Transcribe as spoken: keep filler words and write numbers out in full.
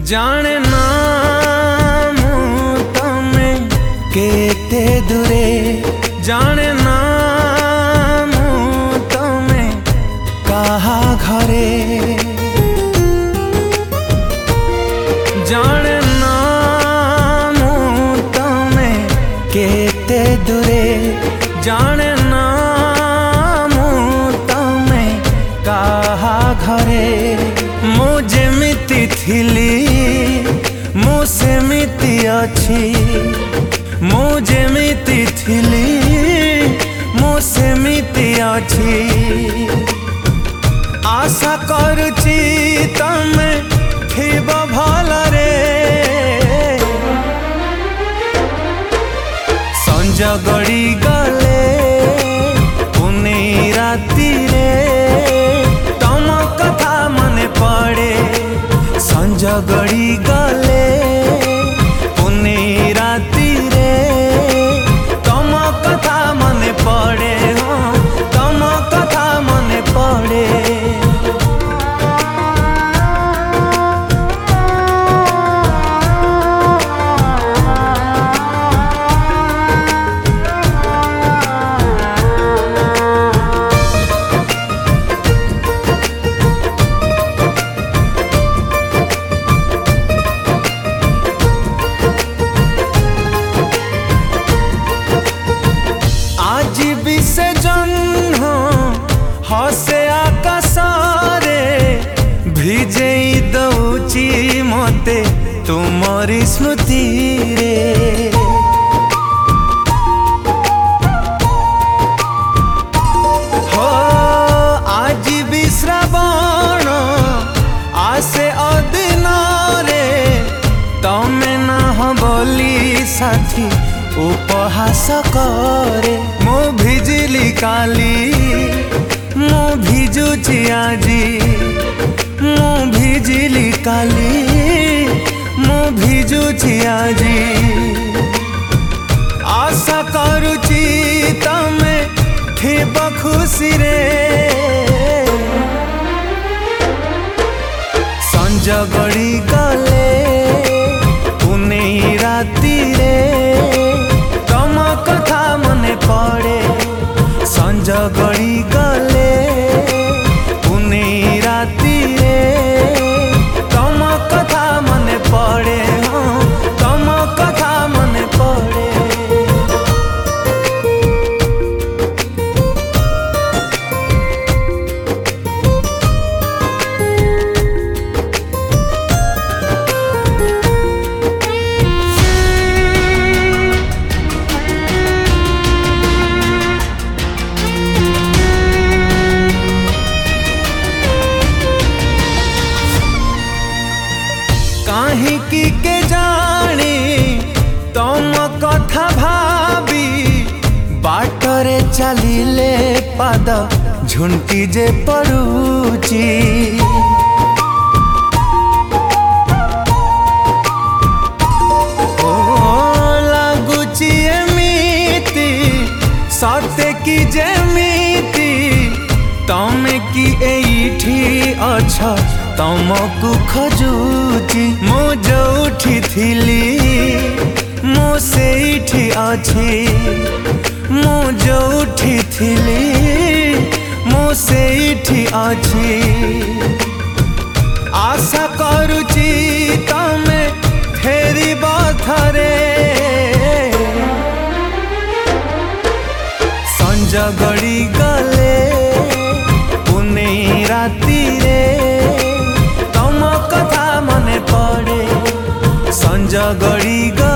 जाने ना मु तमे केते दूरे जाने ना मु तमे कहा घरे जाने ना मु तमे केते दूरे जाने ना मु तमे कहा घरे मु जेमिति थिली मु सेमिति अछि मु जेमिति थिली मु सेमिति अछि आशा करुची तमे थिब भलरे संज गड़ी गले पुनी राती रे तम कथा मने पड़े संज गड़ी गले पुनी राती रे तम कथा मने पड़े हाँ तम कथा मने पड़े हसे आकाशरे भिजे दउची मते तुमरी स्मृति रे हो आज भी श्रावण आसे अदिन रे तमे ना बोली साथी उपहास करे मु भिजिली काली मु भिजुची आजी मु भिजिली काली मु भिजुची आजी आशा करुची तमे थिब खुशी रे संज गड़ी गले पुनी राती रे तम कथा मने पड़े संज गड़ी गले पुनी राती रे तम कथा मने पड़े हाँ तम कथा मने पड़े काहिकी के जानी तम कथा भाबी बाटरे चलिले पाद झुंटी जे पड़ुची ओ लागुची एमिति सते की जेमिति तमे की एठी अच्छा तमकु खजुची मु जोठी थिली मु सेठी अछि मु जोठी थिली मु सेठी अछि आशा करुची तमे फेरी बथरे संज गड़ी गले पुनी राती रे कथा मने पड़े संज गड़ी।